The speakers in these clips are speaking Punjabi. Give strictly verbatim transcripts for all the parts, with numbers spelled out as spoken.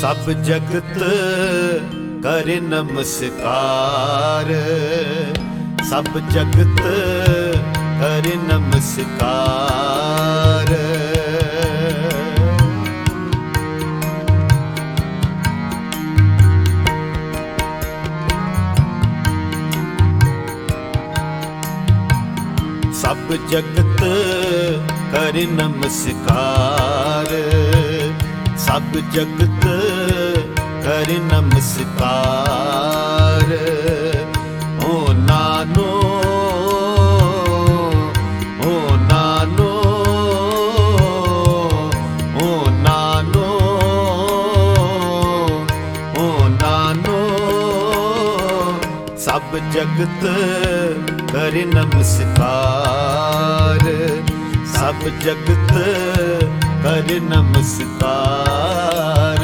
ਸਭ ਜਗਤ ਕਰੇ ਨਮਸਕਾਰ, ਸਭ ਜਗਤ ਕਰੇ ਨਮਸਕਾਰ। ਸਭ ਜਗਤ ਕਰੇ ਨਮਸਕਾਰ, ਸਭ ਜਗਤ ਕਰੇ ਨਮਸਕਾਰ। ਓ ਨਾਨੋ ਓ ਨਾਨੋ ਓ ਨਾਨੋ ਓ ਨਾਨੋ ਸਭ ਜਗਤ ਕਰੇ ਨਮਸਕਾਰ, ਸਭ ਜਗਤ ਕਰੇ ਨਮਸਕਾਰ।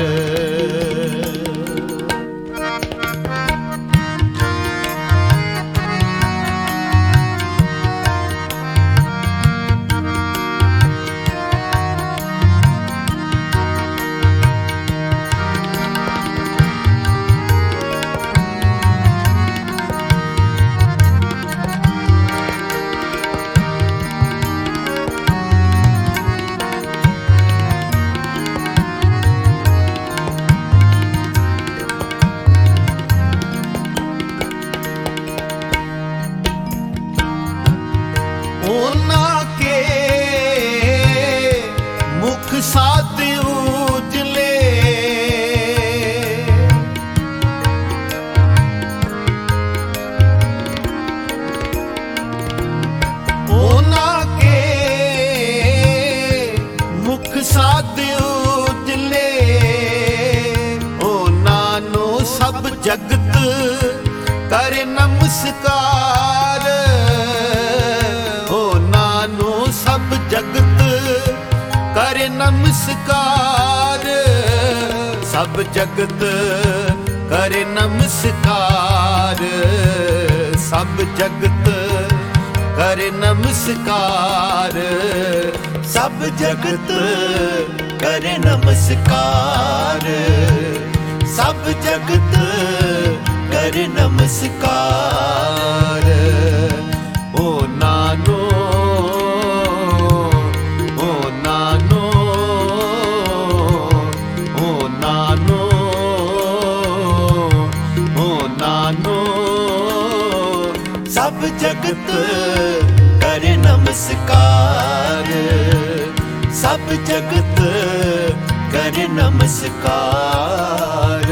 ਉਹਨਾਂ ਕੇ ਮੁਖ ਸਾਧ ਉਜਲੇ, ਉਹਨਾਂ ਕੇ ਮੁਖ ਸਾਧ ਉਜਲੇ। ਉਹਨਾਂ ਨੂੰ ਸਭ ਜਗਤ ਕਰੇ ਨਮਸਕਾਰ, ਸਭ ਜਗਤ ਕਰੇ ਨਮਸਕਾਰ, ਸਭ ਜਗਤ ਕਰੇ ਨਮਸਕਾਰ, ਸਭ ਜਗਤ ਕਰੇ ਨਮਸਕਾਰ, ਸਭ ਜਗਤ ਕਰੇ ਨਮਸਕਾਰ, ਸਭ ਜਗਤ ਕਰੇ ਨਮਸਕਾਰ। ਓ ਨਾਨੋ ਸਭ ਜਗਤ ਕਰੇ ਨਮਸਕਾਰ, ਸਭ ਜਗਤ ਕਰੇ ਨਮਸਕਾਰ।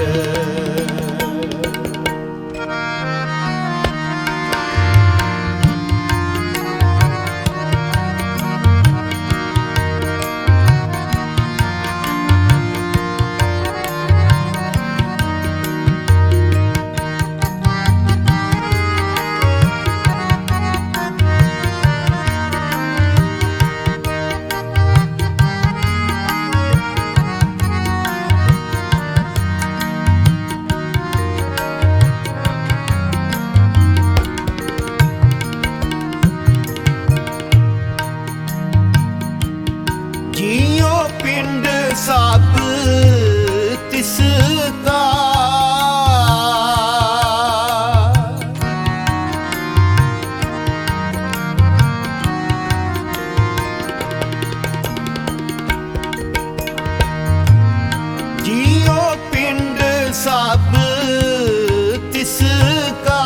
ਜਿਉ ਪਿੰਡ ਸਭ ਤਿਸ ਕਾ, ਜਿਉ ਪਿੰਡ ਸਭ ਤਿਸ ਕਾ,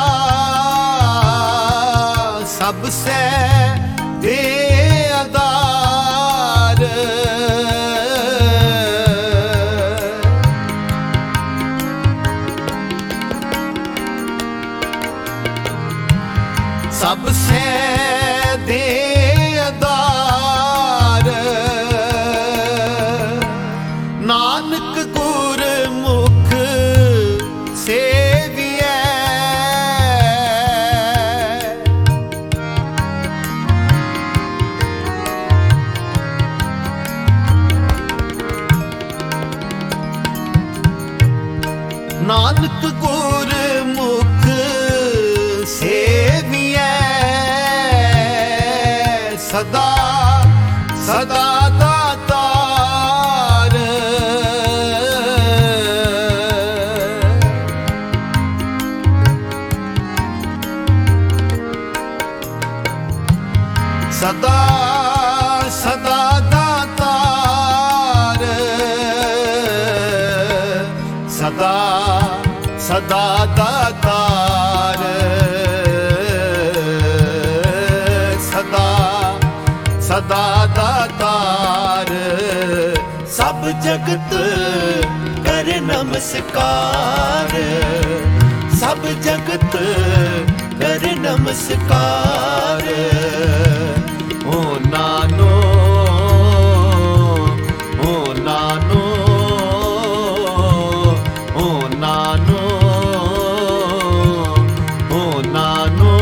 ਸਭ ਸੇ ਦੇ ਆਧਾਰ। ਸਭ ਸੇ ਦੇ ਆਧਾਰ, ਨਾਨਕ ਗੁਰਮੁਖ ਸੇਵੀਐ, ਨਾਨਕ ਗੁਰਮੁਖ ਸੇਵੀਐ। ਸਦਾ ਸਦਾ ਦਾਤਾਰ ਸਦਾ ਸਦਾ ਦਾਤਾਰ ਸਦਾ ਸਦਾ ਦਾਤਾਰ ਸਦਾ ਸਦਾ ਦਾਤਾਰ ਸਭ ਜਗਤ ਕਰ ਨਮਸਕਾਰ ਸਭ ਜਗਤ ਕਰ ਨਮਸਕਾਰ ਓ ਨਾਨੋ ਓ ਨਾਨੋ ਓ ਨਾਨੋ ਓ ਨਾਨੋ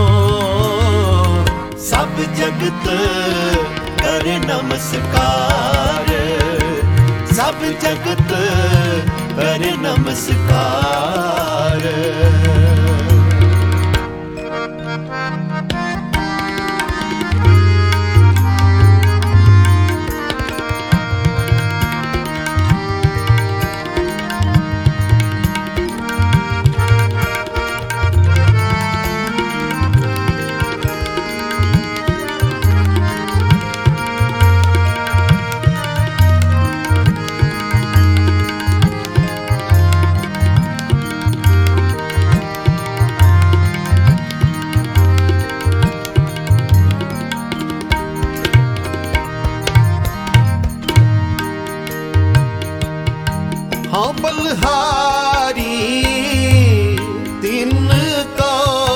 ਸਭ ਜਗਤ ਕਰ ਨਮਸਕਾਰ ਸਭ ਜਗਤ ਕਰ ਨਮਸਕਾਰ हाँ बलहारी तिन का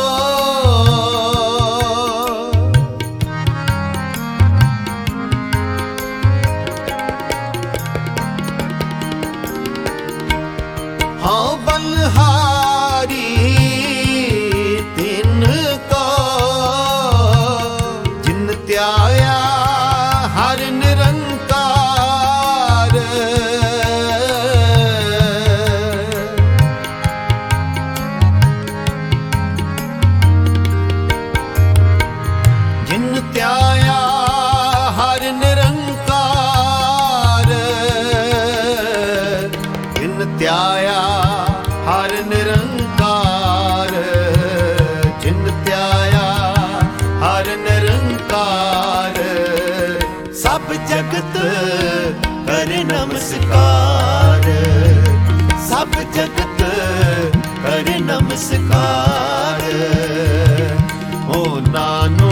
हाँ बलहारी तिन का जिन त्याया हर निरंकार त्याया हर निरंकार जिन त्याया हर निरंकार जिन त्याया हर निरंकार सब जगत कर नमस्कार सब जगत कर नमस्कार ओ नानो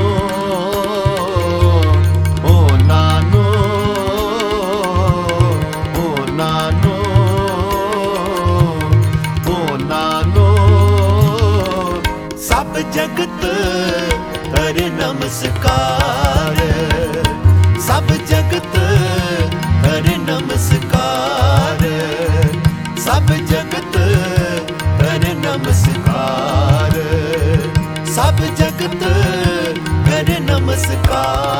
जगत कर नमस्कार सब जगत कर नमस्कार सब जगत कर नमस्कार सब जगत कर नमस्कार।